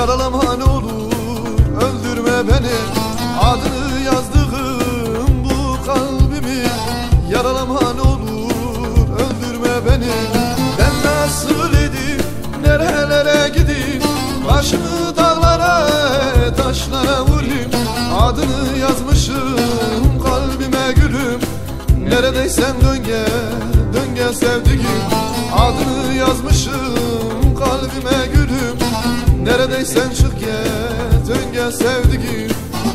Yaralama ne olur öldürme beni, adını yazdığım bu kalbimi. Yaralama ne olur öldürme beni. Ben nasıl edeyim, nerelere gideyim, başımı dağlara taşlara vurayım. Adını yazmışım kalbime gülüm, neredeysen dön gel, dön gel sevdiğim. Adını yazmışım kalbime gülüm, neredeysen çık gel, dön gel sevdiğim.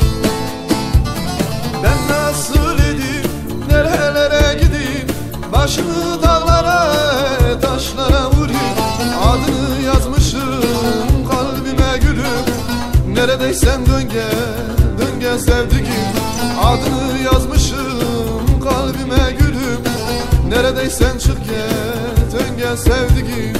Ben nasıl edeyim, nerelere gideyim, başımı dağlara taşlara vurayım. Adını yazmışım kalbime gülüm, neredeysen dön gel, dön gel sevdiğim. Adını yazmışım kalbime gülüm, neredeysen çık gel, dön gel sevdiğim.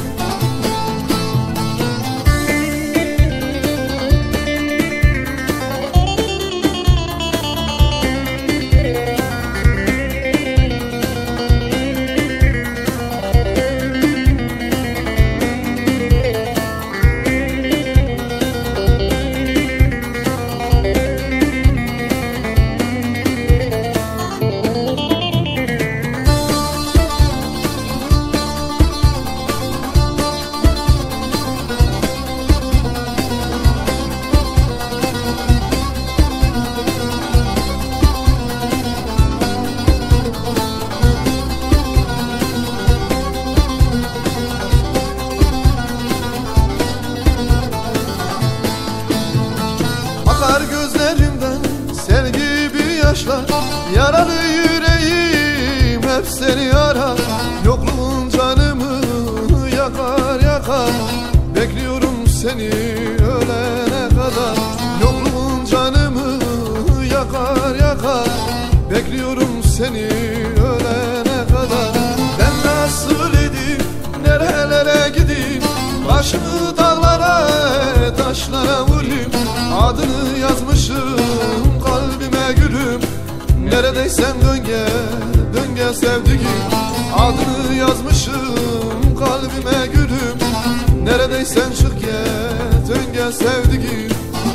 Gözlerimden sel gibi yaşlar, yaralı yüreğim hep seni arar. Yokluğun canımı yakar yakar, bekliyorum seni ölene kadar. Yokluğun canımı yakar yakar, bekliyorum seni ölene kadar. Ben nasıl edeyim, nerelere gideyim, başımı dağlara taşlara vurayım. Adını yazmışım kalbime gülüm, neredeysen dön gel, dön gel sevdiğim. Adını yazmışım kalbime gülüm, neredeysen çık gel, dön gel sevdiğim.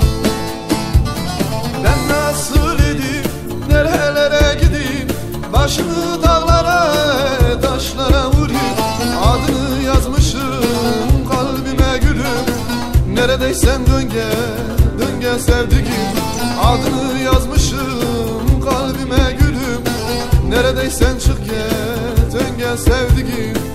Ben nasıl edeyim, nerelere gideyim, başımı dağlara taşlara vurayım. Adını yazmışım kalbime gülüm, neredeysen dön gel, dön gel sevdiğim. Adını yazmışım kalbime gülüm, neredeysen çık gel, dön gel sevdiğim.